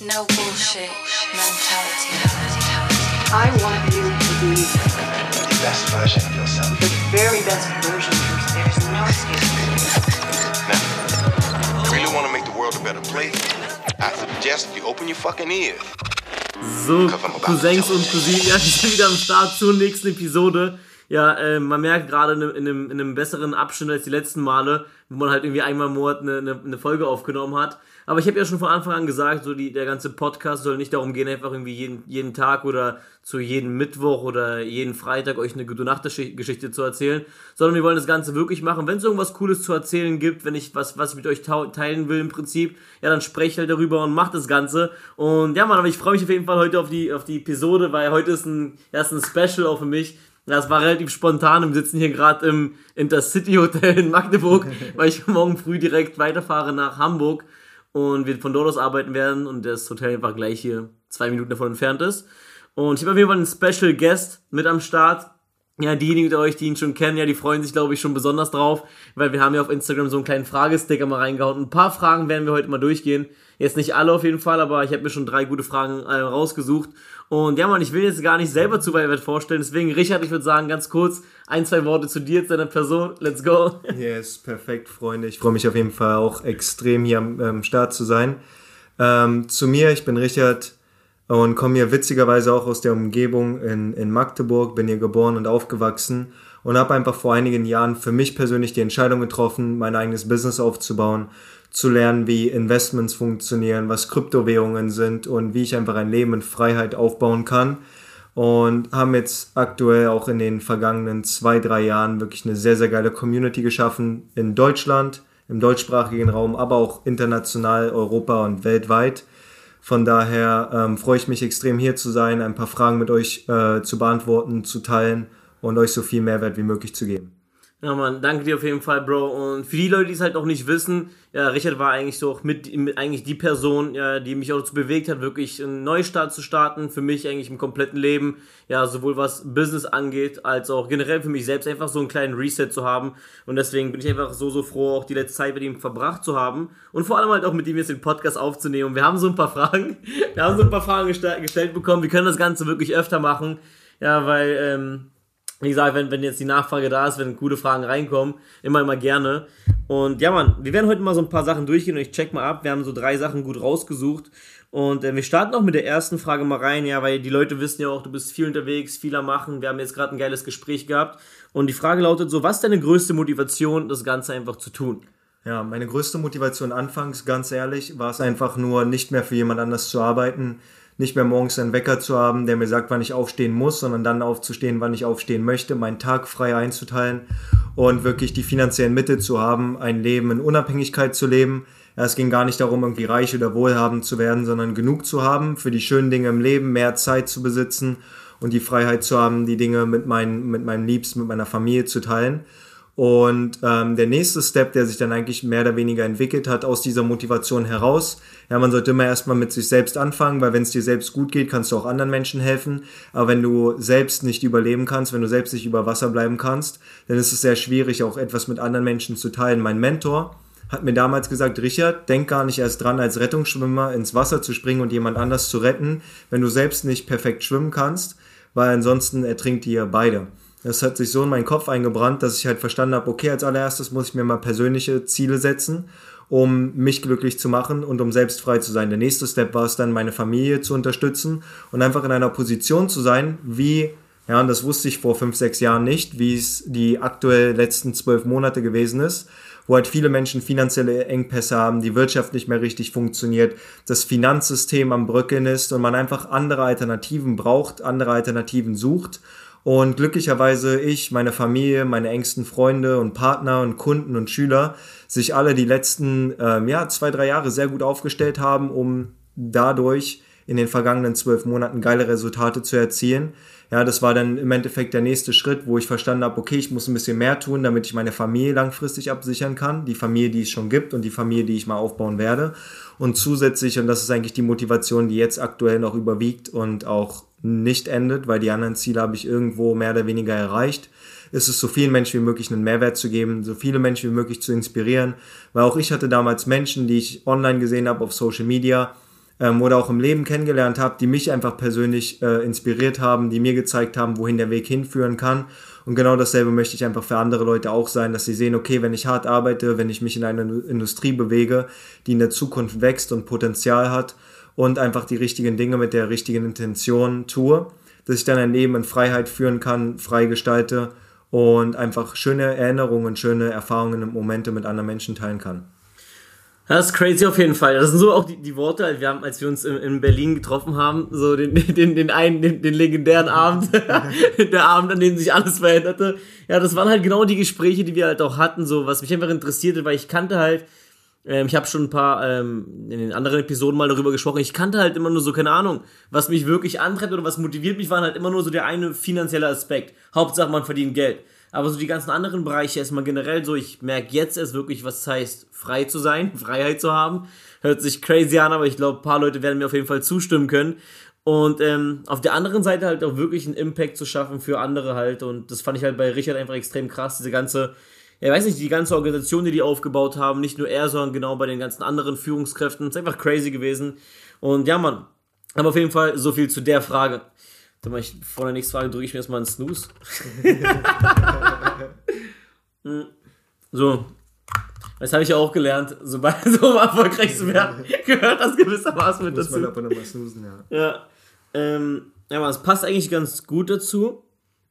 No bullshit mentality. I want you to be the best version of yourself. the very best version of yourself. There's no excuse. Now, you really want to make the world a better place? I suggest you open your fucking ears. So, Cousins und Cousinen, ja, wir sind wieder am Start zur nächsten Episode. Ja, man merkt gerade in einem besseren Abschnitt als die letzten Male, wo man halt irgendwie einmal im Monat eine Folge aufgenommen hat. Aber ich habe ja schon von Anfang an gesagt, so der ganze Podcast soll nicht darum gehen, einfach irgendwie jeden Tag oder zu jedem Mittwoch oder jeden Freitag euch eine Gute-Nacht-Geschichte zu erzählen, sondern wir wollen das Ganze wirklich machen. Wenn es irgendwas Cooles zu erzählen gibt, wenn ich was ich mit euch teilen will im Prinzip, ja, dann spreche halt darüber und macht das Ganze. Und ja, Mann, aber ich freue mich auf jeden Fall heute auf die Episode, weil heute ist ein Special auch für mich. Das war relativ spontan. Wir sitzen hier gerade im Intercity Hotel in Magdeburg, weil ich morgen früh direkt weiterfahre nach Hamburg und wir von dort aus arbeiten werden und das Hotel einfach gleich hier 2 Minuten davon entfernt ist. Und ich habe auf jeden Fall einen Special Guest mit am Start. Ja, diejenigen unter euch, die ihn schon kennen, ja, die freuen sich, glaube ich, schon besonders drauf, weil wir haben ja auf Instagram so einen kleinen Fragesticker mal reingehauen. Ein paar Fragen werden wir heute mal durchgehen. Jetzt nicht alle auf jeden Fall, aber ich habe mir schon 3 gute Fragen rausgesucht. Und ja, Mann, ich will jetzt gar nicht selber zu weit vorstellen, deswegen, Richard, ich würde sagen, ganz kurz 1, 2 Worte zu dir, zu deiner Person. Let's go. Yes, perfekt, Freunde. Ich freue mich auf jeden Fall auch extrem hier am Start zu sein. Zu mir, ich bin Richard und komme hier witzigerweise auch aus der Umgebung in Magdeburg, bin hier geboren und aufgewachsen und habe einfach vor einigen Jahren für mich persönlich die Entscheidung getroffen, mein eigenes Business aufzubauen, zu lernen, wie Investments funktionieren, was Kryptowährungen sind und wie ich einfach ein Leben in Freiheit aufbauen kann. Und haben jetzt aktuell auch in den vergangenen 2, 3 Jahren wirklich eine sehr, sehr geile Community geschaffen in Deutschland, im deutschsprachigen Raum, aber auch international, Europa und weltweit. Von daher freue ich mich extrem hier zu sein, ein paar Fragen mit euch zu beantworten, zu teilen und euch so viel Mehrwert wie möglich zu geben. Ja, Mann, danke dir auf jeden Fall, Bro. Und für die Leute, die es halt auch nicht wissen, ja, Richard war eigentlich so auch mit eigentlich die Person, ja, die mich auch dazu bewegt hat, wirklich einen Neustart zu starten, für mich eigentlich im kompletten Leben, ja, sowohl was Business angeht, als auch generell für mich selbst einfach so einen kleinen Reset zu haben. Und deswegen bin ich einfach so froh, auch die letzte Zeit mit ihm verbracht zu haben und vor allem halt auch mit ihm jetzt den Podcast aufzunehmen. Und wir haben so ein paar Fragen, gestellt bekommen. Wir können das Ganze wirklich öfter machen, ja, weil, wie gesagt, wenn jetzt die Nachfrage da ist, wenn gute Fragen reinkommen, immer gerne. Und ja, Mann, wir werden heute mal so ein paar Sachen durchgehen und ich check mal ab. Wir haben so 3 Sachen gut rausgesucht. Und wir starten auch mit der ersten Frage mal rein, ja, weil die Leute wissen ja auch, du bist viel unterwegs, viel am Machen. Wir haben jetzt gerade ein geiles Gespräch gehabt. Und die Frage lautet so, was ist deine größte Motivation, das Ganze einfach zu tun? Ja, meine größte Motivation anfangs, ganz ehrlich, war es einfach nur, nicht mehr für jemand anders zu arbeiten, nicht mehr morgens einen Wecker zu haben, der mir sagt, wann ich aufstehen muss, sondern dann aufzustehen, wann ich aufstehen möchte, meinen Tag frei einzuteilen und wirklich die finanziellen Mittel zu haben, ein Leben in Unabhängigkeit zu leben. Ja, es ging gar nicht darum, irgendwie reich oder wohlhabend zu werden, sondern genug zu haben für die schönen Dinge im Leben, mehr Zeit zu besitzen und die Freiheit zu haben, die Dinge mit meinem Liebsten, mit meiner Familie zu teilen. Und der nächste Step, der sich dann eigentlich mehr oder weniger entwickelt hat aus dieser Motivation heraus, ja, man sollte immer erstmal mit sich selbst anfangen, weil wenn es dir selbst gut geht, kannst du auch anderen Menschen helfen, aber wenn du selbst nicht überleben kannst, wenn du selbst nicht über Wasser bleiben kannst, dann ist es sehr schwierig, auch etwas mit anderen Menschen zu teilen. Mein Mentor hat mir damals gesagt, Richard, denk gar nicht erst dran, als Rettungsschwimmer ins Wasser zu springen und jemand anders zu retten, wenn du selbst nicht perfekt schwimmen kannst, weil ansonsten ertrinkt ihr beide. Das hat sich so in meinen Kopf eingebrannt, dass ich halt verstanden habe, okay, als allererstes muss ich mir mal persönliche Ziele setzen, um mich glücklich zu machen und um selbst frei zu sein. Der nächste Step war es dann, meine Familie zu unterstützen und einfach in einer Position zu sein, wie, ja, und das wusste ich vor 5, 6 Jahren nicht, wie es die aktuell letzten 12 Monate gewesen ist, wo halt viele Menschen finanzielle Engpässe haben, die Wirtschaft nicht mehr richtig funktioniert, das Finanzsystem am Bröckeln ist und man einfach andere Alternativen braucht, andere Alternativen sucht. Und glücklicherweise ich, meine Familie, meine engsten Freunde und Partner und Kunden und Schüler sich alle die letzten 2, 3 Jahre sehr gut aufgestellt haben, um dadurch in den vergangenen 12 Monaten geile Resultate zu erzielen. Ja, das war dann im Endeffekt der nächste Schritt, wo ich verstanden habe, okay, ich muss ein bisschen mehr tun, damit ich meine Familie langfristig absichern kann. Die Familie, die es schon gibt und die Familie, die ich mal aufbauen werde. Und zusätzlich, und das ist eigentlich die Motivation, die jetzt aktuell noch überwiegt und auch nicht endet, weil die anderen Ziele habe ich irgendwo mehr oder weniger erreicht, ist es so vielen Menschen wie möglich einen Mehrwert zu geben, so viele Menschen wie möglich zu inspirieren, weil auch ich hatte damals Menschen, die ich online gesehen habe auf Social Media, oder auch im Leben kennengelernt habe, die mich einfach persönlich inspiriert haben, die mir gezeigt haben, wohin der Weg hinführen kann. Und genau dasselbe möchte ich einfach für andere Leute auch sein, dass sie sehen, okay, wenn ich hart arbeite, wenn ich mich in einer Industrie bewege, die in der Zukunft wächst und Potenzial hat und einfach die richtigen Dinge mit der richtigen Intention tue, dass ich dann ein Leben in Freiheit führen kann, frei gestalte und einfach schöne Erinnerungen, schöne Erfahrungen und Momente mit anderen Menschen teilen kann. Das ist crazy auf jeden Fall. Das sind so auch die Worte, als wir uns in Berlin getroffen haben, so den legendären Abend, der Abend, an dem sich alles veränderte. Ja, das waren halt genau die Gespräche, die wir halt auch hatten, so, was mich einfach interessierte, weil ich kannte halt, ich habe schon ein paar in den anderen Episoden mal darüber gesprochen, ich kannte halt immer nur so, keine Ahnung, was mich wirklich antreibt oder was motiviert mich, waren halt immer nur so der eine finanzielle Aspekt. Hauptsache, man verdient Geld. Aber so die ganzen anderen Bereiche erstmal generell so, ich merke jetzt erst wirklich, was es heißt, frei zu sein, Freiheit zu haben. Hört sich crazy an, aber ich glaube, ein paar Leute werden mir auf jeden Fall zustimmen können. Und auf der anderen Seite halt auch wirklich einen Impact zu schaffen für andere halt. Und das fand ich halt bei Richard einfach extrem krass, diese ganze, ja, ich weiß nicht, die ganze Organisation, die aufgebaut haben, nicht nur er, sondern genau bei den ganzen anderen Führungskräften. Ist einfach crazy gewesen. Und ja, Mann, aber auf jeden Fall so viel zu der Frage. Vor der nächsten Frage drücke ich mir erstmal einen Snooze. So. Das habe ich ja auch gelernt, sobald so um erfolgreich zu werden, gehört das gewissermaßen mit dazu. Muss man aber nochmal snoozen, ja. Ja, aber es passt eigentlich ganz gut dazu.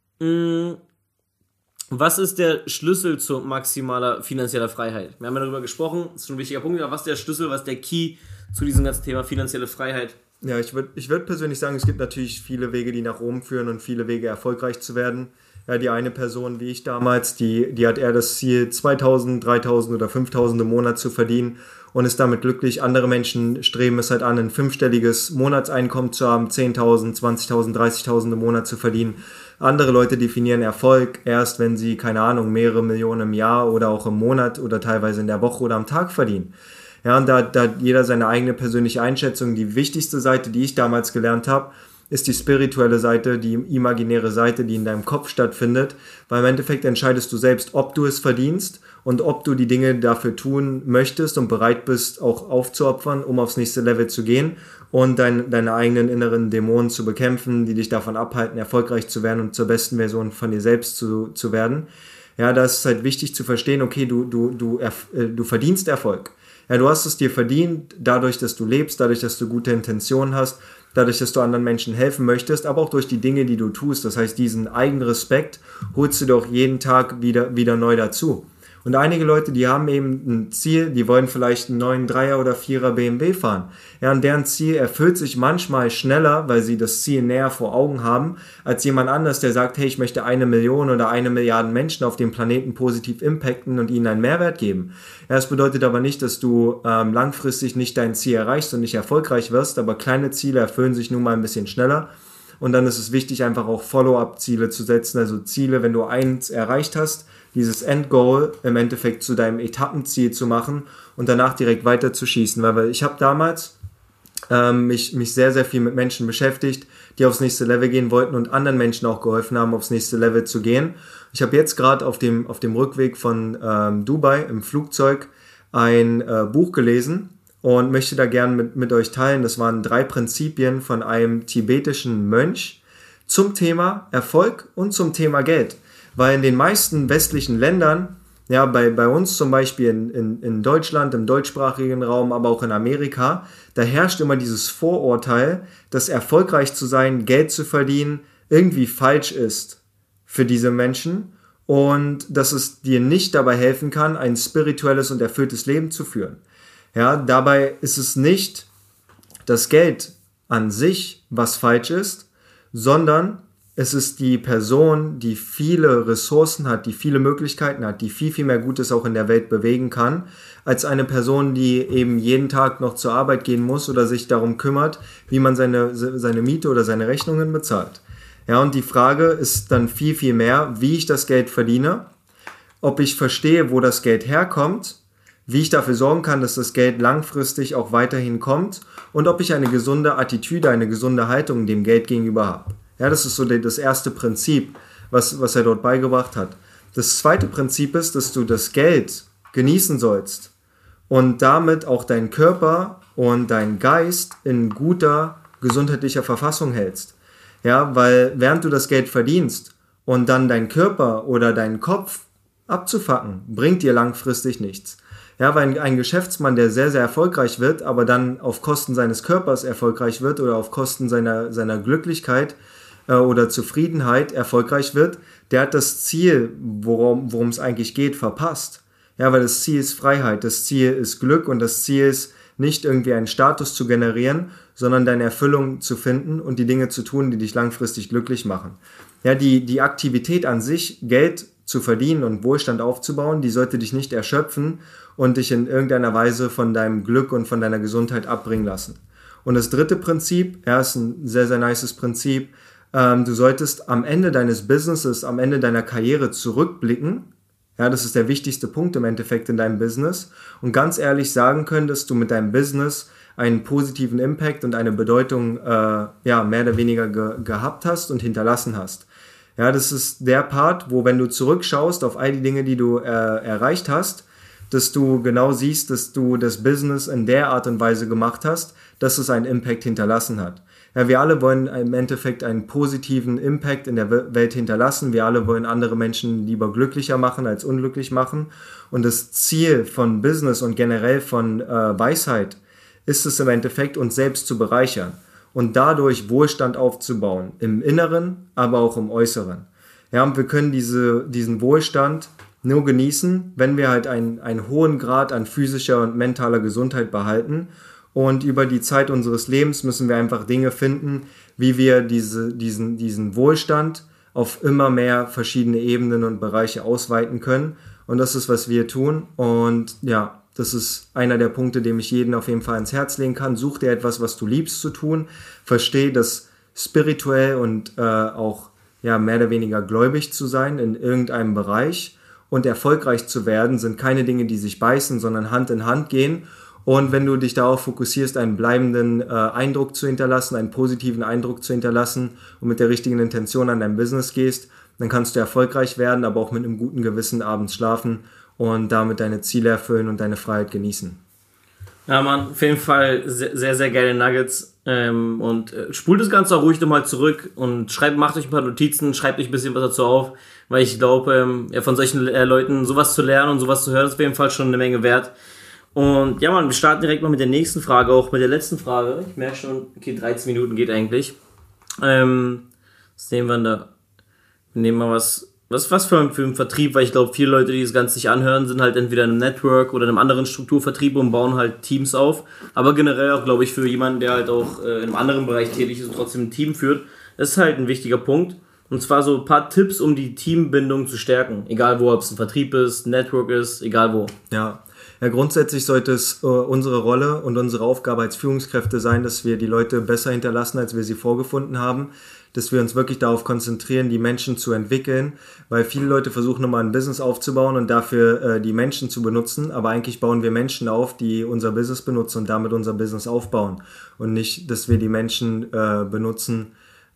Was ist der Schlüssel zu maximaler finanzieller Freiheit? Wir haben ja darüber gesprochen, das ist schon ein wichtiger Punkt, aber was ist der Schlüssel, was ist der Key zu diesem ganzen Thema finanzielle Freiheit? Ja, ich würd persönlich sagen, es gibt natürlich viele Wege, die nach oben führen und viele Wege, erfolgreich zu werden. Ja, die eine Person, wie ich damals, die hat eher das Ziel, 2.000, 3.000 oder 5.000 im Monat zu verdienen und ist damit glücklich. Andere Menschen streben es halt an, ein 5-stelliges Monatseinkommen zu haben, 10.000, 20.000, 30.000 im Monat zu verdienen. Andere Leute definieren Erfolg erst, wenn sie, keine Ahnung, mehrere Millionen im Jahr oder auch im Monat oder teilweise in der Woche oder am Tag verdienen. Ja, und da hat jeder seine eigene persönliche Einschätzung. Die wichtigste Seite, die ich damals gelernt habe, ist die spirituelle Seite, die imaginäre Seite, die in deinem Kopf stattfindet, weil im Endeffekt entscheidest du selbst, ob du es verdienst und ob du die Dinge dafür tun möchtest und bereit bist, auch aufzuopfern, um aufs nächste Level zu gehen und deine eigenen inneren Dämonen zu bekämpfen, die dich davon abhalten, erfolgreich zu werden und zur besten Version von dir selbst zu werden. Ja, da ist es halt wichtig zu verstehen, okay, du verdienst Erfolg. Ja, du hast es dir verdient, dadurch, dass du lebst, dadurch, dass du gute Intentionen hast, dadurch, dass du anderen Menschen helfen möchtest, aber auch durch die Dinge, die du tust. Das heißt, diesen eigenen Respekt holst du doch jeden Tag wieder neu dazu. Und einige Leute, die haben eben ein Ziel, die wollen vielleicht einen neuen 3er oder 4er BMW fahren. Ja, und deren Ziel erfüllt sich manchmal schneller, weil sie das Ziel näher vor Augen haben, als jemand anders, der sagt, hey, ich möchte 1 Million oder 1 Milliarde Menschen auf dem Planeten positiv impacten und ihnen einen Mehrwert geben. Ja, das bedeutet aber nicht, dass du langfristig nicht dein Ziel erreichst und nicht erfolgreich wirst, aber kleine Ziele erfüllen sich nun mal ein bisschen schneller. Und dann ist es wichtig, einfach auch Follow-up-Ziele zu setzen, also Ziele, wenn du eins erreicht hast, dieses Endgoal im Endeffekt zu deinem Etappenziel zu machen und danach direkt weiter zu schießen. Weil ich habe damals mich sehr, sehr viel mit Menschen beschäftigt, die aufs nächste Level gehen wollten und anderen Menschen auch geholfen haben, aufs nächste Level zu gehen. Ich habe jetzt gerade auf dem Rückweg von Dubai im Flugzeug ein Buch gelesen und möchte da gerne mit euch teilen. Das waren 3 Prinzipien von einem tibetischen Mönch zum Thema Erfolg und zum Thema Geld. Weil in den meisten westlichen Ländern, ja, bei uns zum Beispiel in Deutschland, im deutschsprachigen Raum, aber auch in Amerika, da herrscht immer dieses Vorurteil, dass erfolgreich zu sein, Geld zu verdienen, irgendwie falsch ist für diese Menschen und dass es dir nicht dabei helfen kann, ein spirituelles und erfülltes Leben zu führen. Ja, dabei ist es nicht das Geld an sich, was falsch ist, sondern es ist die Person, die viele Ressourcen hat, die viele Möglichkeiten hat, die viel, viel mehr Gutes auch in der Welt bewegen kann, als eine Person, die eben jeden Tag noch zur Arbeit gehen muss oder sich darum kümmert, wie man seine Miete oder seine Rechnungen bezahlt. Ja, und die Frage ist dann viel, viel mehr, wie ich das Geld verdiene, ob ich verstehe, wo das Geld herkommt, wie ich dafür sorgen kann, dass das Geld langfristig auch weiterhin kommt und ob ich eine gesunde Attitüde, eine gesunde Haltung dem Geld gegenüber habe. Ja, das ist so das erste Prinzip, was er dort beigebracht hat. Das zweite Prinzip ist, dass du das Geld genießen sollst und damit auch deinen Körper und deinen Geist in guter gesundheitlicher Verfassung hältst. Ja, weil während du das Geld verdienst und dann deinen Körper oder deinen Kopf abzufacken, bringt dir langfristig nichts. Ja, weil ein Geschäftsmann, der sehr, sehr erfolgreich wird, aber dann auf Kosten seines Körpers erfolgreich wird oder auf Kosten seiner Glücklichkeit oder Zufriedenheit erfolgreich wird, der hat das Ziel, worum es eigentlich geht, verpasst. Ja, weil das Ziel ist Freiheit, das Ziel ist Glück und das Ziel ist nicht irgendwie einen Status zu generieren, sondern deine Erfüllung zu finden und die Dinge zu tun, die dich langfristig glücklich machen. Ja, die Aktivität an sich, Geld zu verdienen und Wohlstand aufzubauen, die sollte dich nicht erschöpfen und dich in irgendeiner Weise von deinem Glück und von deiner Gesundheit abbringen lassen. Und das dritte Prinzip, ist ein sehr, sehr nices Prinzip, du solltest am Ende deines Businesses, am Ende deiner Karriere zurückblicken. Ja, das ist der wichtigste Punkt im Endeffekt in deinem Business und ganz ehrlich sagen können, dass du mit deinem Business einen positiven Impact und eine Bedeutung mehr oder weniger gehabt hast und hinterlassen hast. Ja, das ist der Part, wo wenn du zurückschaust auf all die Dinge, die du erreicht hast, dass du genau siehst, dass du das Business in der Art und Weise gemacht hast, dass es einen Impact hinterlassen hat. Ja, wir alle wollen im Endeffekt einen positiven Impact in der Welt hinterlassen. Wir alle wollen andere Menschen lieber glücklicher machen als unglücklich machen. Und das Ziel von Business und generell von Weisheit ist es im Endeffekt, uns selbst zu bereichern und dadurch Wohlstand aufzubauen, im Inneren, aber auch im Äußeren. Ja, und wir können diesen Wohlstand nur genießen, wenn wir halt einen hohen Grad an physischer und mentaler Gesundheit behalten. Und über die Zeit unseres Lebens müssen wir einfach Dinge finden, wie wir diesen Wohlstand auf immer mehr verschiedene Ebenen und Bereiche ausweiten können. Und das ist, was wir tun. Und ja, das ist einer der Punkte, dem ich jeden auf jeden Fall ans Herz legen kann. Such dir etwas, was du liebst zu tun. Versteh, dass spirituell und auch mehr oder weniger gläubig zu sein in irgendeinem Bereich und erfolgreich zu werden, sind keine Dinge, die sich beißen, sondern Hand in Hand gehen. Und wenn du dich darauf fokussierst, einen bleibenden Eindruck zu hinterlassen, einen positiven Eindruck zu hinterlassen und mit der richtigen Intention an dein Business gehst, dann kannst du erfolgreich werden, aber auch mit einem guten Gewissen abends schlafen und damit deine Ziele erfüllen und deine Freiheit genießen. Ja, Mann, auf jeden Fall sehr, sehr, sehr geile Nuggets. Und spult das Ganze auch ruhig nochmal zurück und macht euch ein paar Notizen, schreibt euch ein bisschen was dazu auf, weil ich glaube, von solchen Leuten sowas zu lernen und sowas zu hören, ist auf jeden Fall schon eine Menge wert. Und ja, Mann, wir starten direkt mal mit der nächsten Frage, auch mit der letzten Frage. Ich merke schon, okay, 13 Minuten geht eigentlich. Was nehmen wir da? Wir nehmen mal was für einen Vertrieb, weil ich glaube, viele Leute, die das Ganze sich anhören, sind halt entweder in einem Network oder in einem anderen Strukturvertrieb und bauen halt Teams auf. Aber generell auch, glaube ich, für jemanden, der halt auch in einem anderen Bereich tätig ist und trotzdem ein Team führt, das ist halt ein wichtiger Punkt. Und zwar so ein paar Tipps, um die Teambindung zu stärken. Egal wo, ob es ein Vertrieb ist, ein Network ist, egal wo. Ja, grundsätzlich sollte es unsere Rolle und unsere Aufgabe als Führungskräfte sein, dass wir die Leute besser hinterlassen, als wir sie vorgefunden haben. Dass wir uns wirklich darauf konzentrieren, die Menschen zu entwickeln, weil viele Leute versuchen immer ein Business aufzubauen und dafür die Menschen zu benutzen, aber eigentlich bauen wir Menschen auf, die unser Business benutzen und damit unser Business aufbauen und nicht, dass wir die Menschen benutzen,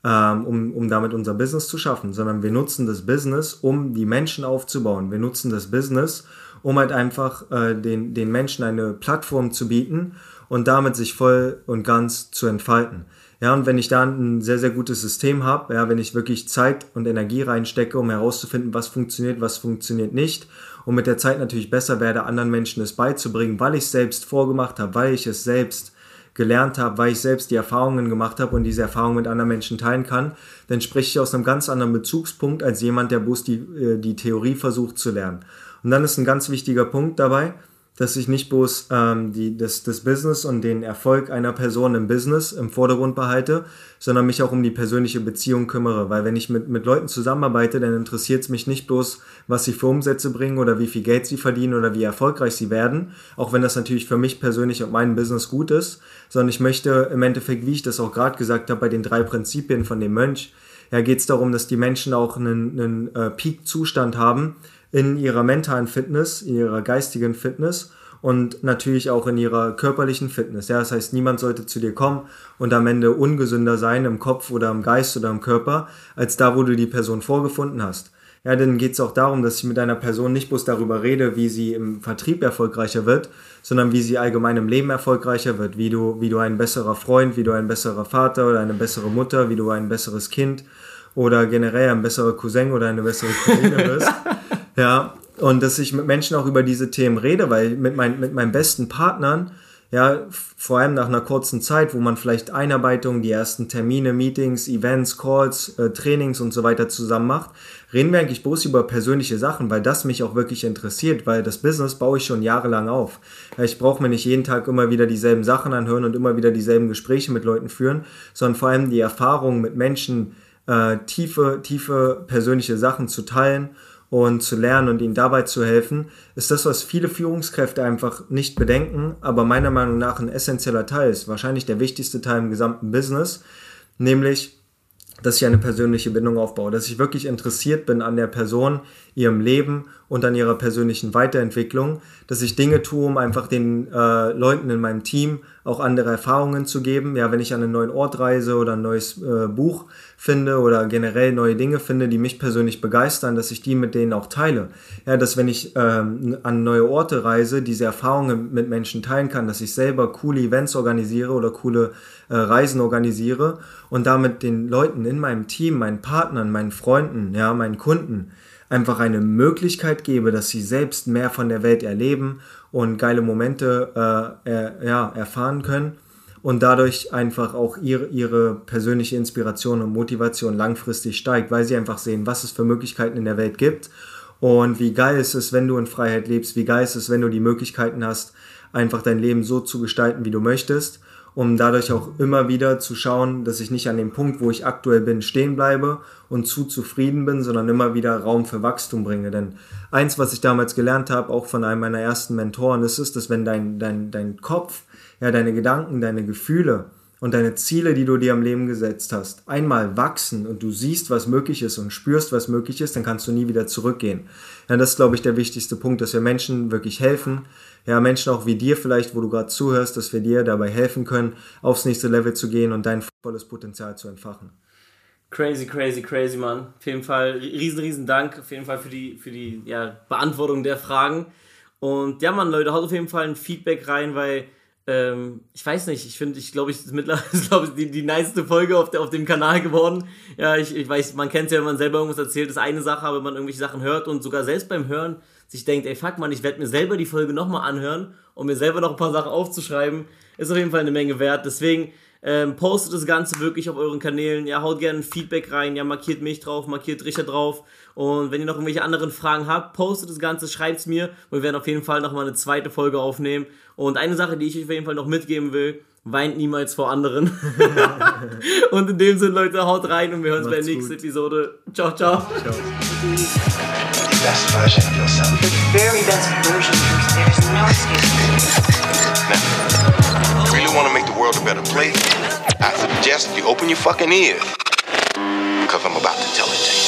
um damit unser Business zu schaffen, sondern wir nutzen das Business, um die Menschen aufzubauen. Wir nutzen das Business, um halt einfach den Menschen eine Plattform zu bieten und damit sich voll und ganz zu entfalten. Ja, und wenn ich da ein sehr, sehr gutes System habe, ja, wenn ich wirklich Zeit und Energie reinstecke, um herauszufinden, was funktioniert nicht und mit der Zeit natürlich besser werde, anderen Menschen es beizubringen, weil ich es selbst vorgemacht habe, weil ich es selbst gelernt habe, weil ich selbst die Erfahrungen gemacht habe und diese Erfahrungen mit anderen Menschen teilen kann, dann spreche ich aus einem ganz anderen Bezugspunkt als jemand, der bloß die Theorie versucht zu lernen. Und dann ist ein ganz wichtiger Punkt dabei, dass ich nicht bloß das Business und den Erfolg einer Person im Business im Vordergrund behalte, sondern mich auch um die persönliche Beziehung kümmere. Weil wenn ich mit Leuten zusammenarbeite, dann interessiert es mich nicht bloß, was sie für Umsätze bringen oder wie viel Geld sie verdienen oder wie erfolgreich sie werden, auch wenn das natürlich für mich persönlich und mein Business gut ist, sondern ich möchte im Endeffekt, wie ich das auch gerade gesagt habe, bei den 3 Prinzipien von dem Mönch, geht es darum, dass die Menschen auch einen Peak-Zustand haben, in ihrer mentalen Fitness, in ihrer geistigen Fitness und natürlich auch in ihrer körperlichen Fitness. Ja, das heißt, niemand sollte zu dir kommen und am Ende ungesünder sein im Kopf oder im Geist oder im Körper, als da, wo du die Person vorgefunden hast. ja, dann geht es auch darum, dass ich mit einer Person nicht bloß darüber rede, wie sie im Vertrieb erfolgreicher wird, sondern wie sie allgemein im Leben erfolgreicher wird, wie du ein besserer Freund, wie du ein besserer Vater oder eine bessere Mutter, wie du ein besseres Kind oder generell ein besserer Cousin oder eine bessere Cousine bist. Ja, und dass ich mit Menschen auch über diese Themen rede, weil mit meinen besten Partnern, ja, vor allem nach einer kurzen Zeit, wo man vielleicht Einarbeitungen, die ersten Termine, Meetings, Events, Calls, Trainings und so weiter zusammen macht, reden wir eigentlich bloß über persönliche Sachen, weil das mich auch wirklich interessiert, weil das Business baue ich schon jahrelang auf. Ich brauche mir nicht jeden Tag immer wieder dieselben Sachen anhören und immer wieder dieselben Gespräche mit Leuten führen, sondern vor allem die Erfahrung mit Menschen, tiefe persönliche Sachen zu teilen und zu lernen und ihnen dabei zu helfen, ist das, was viele Führungskräfte einfach nicht bedenken, aber meiner Meinung nach ein essentieller Teil ist, wahrscheinlich der wichtigste Teil im gesamten Business, nämlich, dass ich eine persönliche Bindung aufbaue, dass ich wirklich interessiert bin an der Person, ihrem Leben und an ihrer persönlichen Weiterentwicklung, dass ich Dinge tue, um einfach den Leuten in meinem Team auch andere Erfahrungen zu geben. Ja, wenn ich an einen neuen Ort reise oder ein neues Buch finde oder generell neue Dinge finde, die mich persönlich begeistern, dass ich die mit denen auch teile. Ja, dass wenn ich an neue Orte reise, diese Erfahrungen mit Menschen teilen kann, dass ich selber coole Events organisiere oder coole Reisen organisiere und damit den Leuten in meinem Team, meinen Partnern, meinen Freunden, ja, meinen Kunden einfach eine Möglichkeit gebe, dass sie selbst mehr von der Welt erleben und geile Momente erfahren können und dadurch einfach auch ihre persönliche Inspiration und Motivation langfristig steigt, weil sie einfach sehen, was es für Möglichkeiten in der Welt gibt und wie geil es ist, wenn du in Freiheit lebst, wie geil es ist, wenn du die Möglichkeiten hast, einfach dein Leben so zu gestalten, wie du möchtest, um dadurch auch immer wieder zu schauen, dass ich nicht an dem Punkt, wo ich aktuell bin, stehen bleibe und zu zufrieden bin, sondern immer wieder Raum für Wachstum bringe. Denn eins, was ich damals gelernt habe, auch von einem meiner ersten Mentoren, ist es, dass wenn dein Kopf, ja, deine Gedanken, deine Gefühle und deine Ziele, die du dir im Leben gesetzt hast, einmal wachsen und du siehst, was möglich ist und spürst, was möglich ist, dann kannst du nie wieder zurückgehen. Ja, das ist, glaube ich, der wichtigste Punkt, dass wir Menschen wirklich helfen, ja, Menschen auch wie dir vielleicht, wo du gerade zuhörst, dass wir dir dabei helfen können, aufs nächste Level zu gehen und dein volles Potenzial zu entfachen. Crazy, Mann. Auf jeden Fall riesen Dank auf jeden Fall für die Beantwortung der Fragen. Und ja, Mann, Leute, haut auf jeden Fall ein Feedback rein, weil ich weiß nicht, ich glaube, es ist mittlerweile die niceste Folge auf dem Kanal geworden. Ja, ich weiß, man kennt es ja, wenn man selber irgendwas erzählt, ist eine Sache, aber wenn man irgendwelche Sachen hört und sogar selbst beim Hören sich denkt, ey, fuck, Mann, ich werde mir selber die Folge nochmal anhören, um mir selber noch ein paar Sachen aufzuschreiben, ist auf jeden Fall eine Menge wert. Deswegen postet das Ganze wirklich auf euren Kanälen, ja, haut gerne ein Feedback rein, ja, markiert mich drauf, markiert Richard drauf und wenn ihr noch irgendwelche anderen Fragen habt, postet das Ganze, schreibt's mir und wir werden auf jeden Fall nochmal eine zweite Folge aufnehmen und eine Sache, die ich euch auf jeden Fall noch mitgeben will, weint niemals vor anderen. Und in dem Sinne, Leute, haut rein und wir hören uns bei der nächsten Episode. Ciao. The best version of yourself. The very best version. There's no escape. Now, really want to make the world a better place? I suggest you open your fucking ears, because I'm about to tell it to you.